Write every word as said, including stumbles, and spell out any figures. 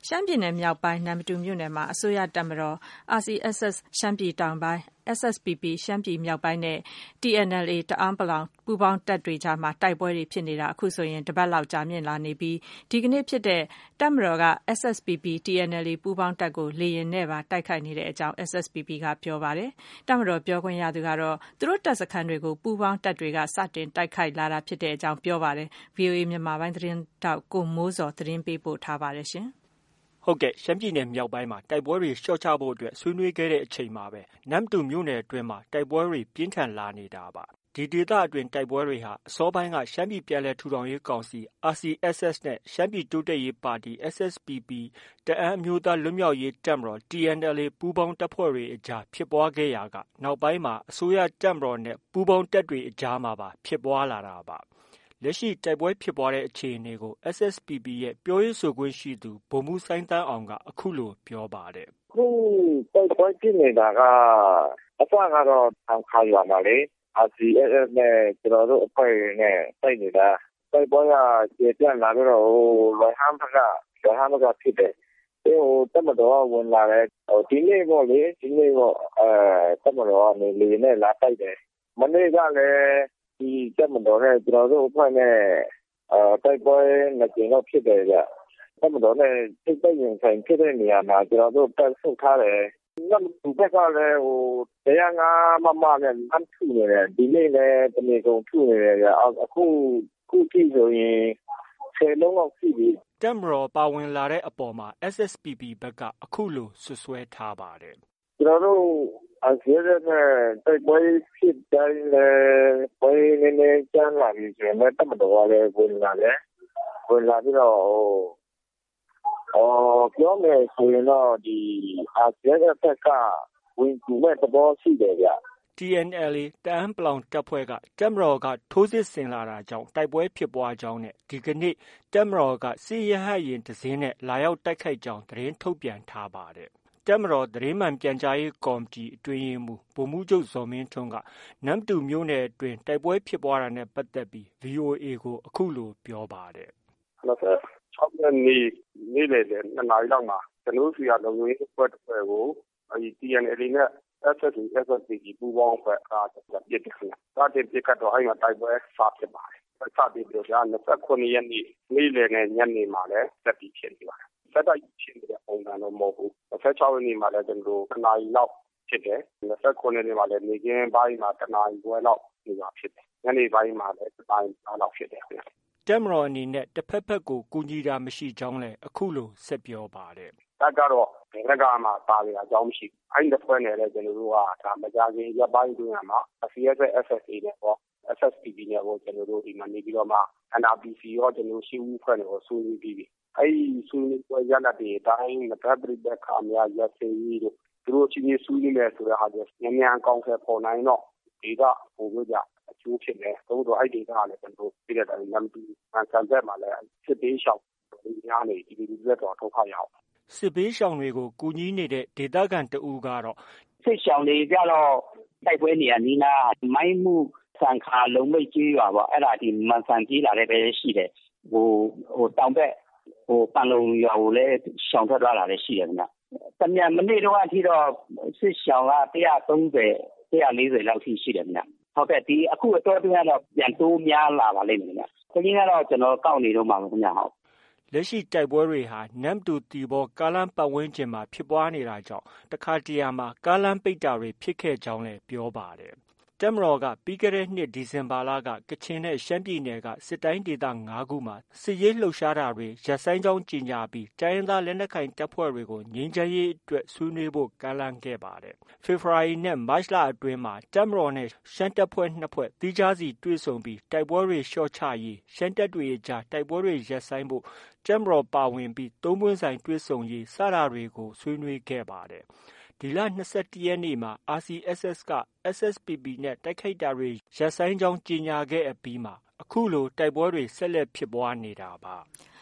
ရှမ်းပြည်နယ်မြောက်ပိုင်းနမ္မတူမြို့နယ်မှာအစိုးရတပ်မတော် R C S S ရှမ်းပြည်တောင်ပိုင်း S S P P ရှမ်းပြည်မြောက်ပိုင်းနဲ့ T N L A တအာင်းပလောင်ပူးပေါင်းတပ်တွေကြားမှာတိုက်ပွဲတွေဖြစ်နေတာအခုဆိုရင်တပတ်လောက်ကြာမြင့်လာနေပြီးဒီကနေ့ဖြစ်တဲ့တပ်မတော်က S S P P T N L A ပူးပေါင်းတပ်ကိုလေယာဉ်နဲ့ပါတိုက်ခိုက်နေတဲ့အကြောင်း S S P P ကပြောပါတယ်တပ်မတော်ပြောခွင့်ရသူကတော့သူတို့တပ်စခန်းတွေကိုပူးပေါင်းတပ်တွေကစတင်တိုက်ခိုက်လာတာဖြစ်တဲ့အကြောင်းပြောပါတယ် V O A မြန်မာပိုင်းသတင်းတောက်ကိုမိုးစောသတင်းပေးပို့ထားပါတယ်ရှင်ဟုတ်ကဲ့ရှမ်းပြည်နယ်မြောက်ပိုင်းမှာတိုက်ပွဲတွေလျှော့ချဖို့အတွက်ဆွေးနွေးခဲ့တဲ့အချိန်မှာပဲနမ္မတူမြို့နယ်အတွင်းမှာတိုက်ပွဲတွေပြင်းထန်လာနေတာပါဒီဒေသအတွင်းတိုက်ပွဲတွေဟာအစောပိုင်းကရှမ်းပြည်ပြည်လဲထူထောင်ရေးကောင်စီ R C S S နဲ့ရှမ်းပြည်တိုးတက်ရေးပါတီ S S P P တအန်းအမျိုးသားလွတ်မြောက်ရေးတပ်မတော် T N L A ပူးပေါင်းတပ်ဖွဲ့တွေအကြားဖြစ်ပွားခဲ့ရာကနောက်ပိုင်းမှာအစိုးရတပ်မတော်နဲ့ပူးပေါင်းတပ်တွေအကြားမှာပါဖြစ်ပွားလာတာပါလက်ရှိတိုက်ပွဲဖြစ်ပွားတဲ့အခြေအနေကို S S P P ရဲ့ပြောရေးဆိုခွင့်ရှိသူဗိုလ်မှူးစိုင်းတန်းအောင်ကအခုလိုပြောပါတယ်အခုတိုက်ပွဲဖြစ်နေတာကအစကတော့ဆန်ခါရွာမှာလေ R C S S နဲ့ကျွန်တော်တို့အဖွဲ့နဲ့တိုက်နေတာတိုက်ပွဲကကျေပြန့်လာပြီးတော့လွယ်ဟန်းဘက်ကလွယ်ဟန်းဘက်ကဖြစ်တယ်ဟိုတပ်မတော်ကဝင်လာတယ်ဟိုဒီနေ့ပေါ့လေဒီနေ့ပေါ့အဲတပ်မတော်ကနေလေနဲ့လာတိုက်တယ်မနေ့ကလည်းဒီတပ်မတော်နဲ့ကျွန်တော်တို့အဖွဲ့နဲ့အဲတိုက်ပွဲနှစ်ကြိမ်တော့ဖြစ်တယ်ကြတပ်မတော်နဲ့ထိပ်တိုက်ရင်ဆိုင်ဖြစ်တဲ့နေရာမှာကျွန်တော်တို့တက်ဆုတ်ထားတယ်နမ္မတူဘက်ကလည်းဟိုတရားငါမမနဲ့လမ်းထုနေတယ်ဒီနေ့လည်းတနေကုန်ထုနေတယ်ကြအခုခုကြည့်ဆိုရင်ဆယ်လုံးလောက်ရှိပြီတပ်မတော်ပါဝင်လာတဲ့အပေါ်မှာ S S P P ဘက်ကအခုလိုဆွဆွဲထားပါတယ်ကျွန်တော်တို့အစီအစဉ်နဲ့တိုက်ပွဲဖြစ်တိုင်းလည်းပွဲနေနေကျန်းလာပြီဆိုရင်တပ်မတော်ကလည်းဝင်လာတယ်ဝင်လာပြီးတော့ဟိုပြောမယ်ဆိုရင်တော့ဒီအစီအစဉ်ဘက်ကဝင်ကူမဲ့သဘောရှိတယ်ဗျ T N L A တအန်းပလောင်တပ်ဖွဲ့ကတပ်မတော်ကထိုးစစ်ဆင်လာတာကြောင့်တိုက်ပွဲဖြစ်ပွားကြောင်းနဲ့ဒီကနေ့တပ်မတော်ကစစ်ရဟတ်ယာဉ်တစ်စင်းနဲ့လာရောက်တိုက်ခိုက်ကြောင်းသတင်းထုတ်ပြန်ထားပါတယ်တပ်မတော်သတင်းမှန်ပြန်ကြားရေးကော်မတီအတွင်းရေးမှူးဗိုလ်မှူးချုပ်ဇော်မင်းထွန်းကနမ္မတူမြို့နယ်အတွင်းတိုက်ပွဲဖြစ်ပွားတာနဲ့ပတ်သက်ပြီး V O A ကိုအခုလိုပြောပါတယ်ဟုတ်ကဲ့၆ရက်နေ့နေ့လယ်နှစ်နာရီလောက်မှာကျွန်တော်တို့စီကလုံငွေအဖွဲ့တစ်ဖွဲ့ကိုအဲဒီ T N L A နဲ့ S S S S P P ပူးပေါင်းအဖွဲ့အားပြစ်တယ်ခင်ဗျ။ဒါတင်ပြတ်တော့အဲ့မှာတိုက်ပွဲစဖြစ်ပါတယ်။စပြီးတော့ကြာ၂၉ရက်နေ့နေ့လယ်နဲ့ညနေမှာလည်းတက်ပြီးဖြစ်နေပါတယ်။တက်တိုက်ဖြစ်နေတဲ့ပုံစံတော့မဟုတ်ဘူး။၂၆ရက်နေ့မှာလည်းကျွန်တော်တို့တနာရီလောက်ဖြစ်တယ်။၂၉ရက်နေ့မှာလည်းနေကင်းပိုင်းမှာတနာရီခွဲလောက်နေပါဖြစ်တယ်။ညနေပိုင်းမှာလည်းတနာရီလောက်ဖြစ်တယ်ခင်ဗျ။တပ်မတော်အနေနဲ့တစ်ဖက်ဖက်ကိုကူညီတာမရှိကြောင်းလည်းအခုလိုဆက်ပြောပါတယ်။တက်ကတော့ဘယ်ကမှပါရအကြောင်းမရှိဘူး။အဲ့ဒီဖွဲ့နဲ့လည်းကျွန်တော်တို့ကဒါမကြခင်ရပ်ပိုင်းတွင်းမှာ C S S S A နဲ့ပေါ့ S S P P နဲ့ပေါ့ကျွန်တော်တို့ဒီမှာနေပြီးတော့မှ N R P C ရောကျွန်တော်ရှိဦးဖွဲ့နဲ့ကိုဆွေးနွေးပြီးပြီ။အဲ့ဒီဆွေးနွေးပွဲရလဒ်တွေအတိုင်းမတတ်ပြတဲ့ခါများရစေးတို့သူတို့ချင်းချင်းဆွေးနွေးမယ်ဆိုတဲ့ဟာတွေညံ့ညံ့ကောင်းဆက်ပေါ်နိုင်တော့ဒီကပို့လို့ကြအကျိုးဖြစ်တယ်။သို့တော့အဲ့ဒီကလည်းကျွန်တော်ပြည်တဲ့တိုင်းနမ်တူဆန်ဆက်မှာလည်းစစ်ပေးရှောက်များနေဒီဒီလက်တော်ထုတ်ခရအောင်စစ်ဘေးရှောင်တွေကိုကူညီနေတဲ့ဒေသခံတဦးကတော့စစ်ရှောင်တွေကြတော့တိုက်ပွဲနေရာနီးနားမိုင်းမှုဆန်ခါလုံးမိတ်ကြီးရွာပေါ့အဲ့ဒါဒီမန်ဆန်ကြီးလာတဲ့ပဲရှိတယ်ဟိုဟိုတောင်ဘက်ဟိုပန်လုံရွာကိုလည်းရှောင်ထွက်သွားတာလည်းရှိတယ်ခင်ဗျတမြန်မနေ့တော့အထိတော့စစ်ရှောင်က၁၃၀ ၁၄၀လောက်ထိရှိတယ်ခင်ဗျဟုတ်ကဲ့ဒီအခုအတော်တွင်းကတော့ပြန်တိုးများလာပါလိမ့်မယ်ခင်ဗျခင်းကတော့ကျွန်တော်ကောက်နေတော့မှာခင်ဗျဟုတ်လက်ရှိတိုက်ပွဲတွေဟာနမ္မတူတီဘောကားလမ်းပတ်ဝန်းကျင်မှာဖြစ်ပွားနေတာကြောင့်တခါတရံမှာကားလမ်းပိတ်တာတွေဖြစ်ခဲ့ကြောင်းလည်းပြောပါတယ်တပ်မတော်ကပြီးခဲ့တဲ့နှစ်ဒီဇင်ဘာလကကချင်နဲ့ရှမ်းပြည်နယ်ကစစ်တိုင်းဒေသ၅ခုမှာစစ်ရေးလှုပ်ရှားတာတွေရပ်ဆိုင်းကြောင်းကြေညာပြီးတိုင်းရင်းသားလက်နက်ကိုင်တပ်ဖွဲ့တွေကိုငြိမ်းချမ်းရေးအတွက်ဆွေးနွေးဖို့ကမ်းလှမ်းခဲ့ပါတယ်ဖေဖော်ဝါရီနဲ့မတ်လအတွင်းမှာတပ်မတော်နဲ့ရှမ်းတပ်ဖွဲ့နှစ်ဖွဲ့သီးခြားစီတွေ့ဆုံပြီးတိုက်ပွဲတွေလျှော့ချရေးရှမ်းတပ်တွေအကြားတိုက်ပွဲတွေရပ်ဆိုင်းဖို့တပ်မတော်ပါဝင်ပြီးသုံးပွင့်ဆိုင်တွေ့ဆုံရေးစတာတွေကိုဆွေးနွေးခဲ့ပါတယ်ဒီလ၂၁ရက်နေ့မှာ R C S S က S S P P နဲ့တိုက်ခိုက်တာတွေရပ်ဆိုင်းကြောင်းကြေညာခဲ့အပြီးမှာအခုလိုတိုက်ပွဲတွေဆက်လက်ဖြစ်ပွားနေတာပါ။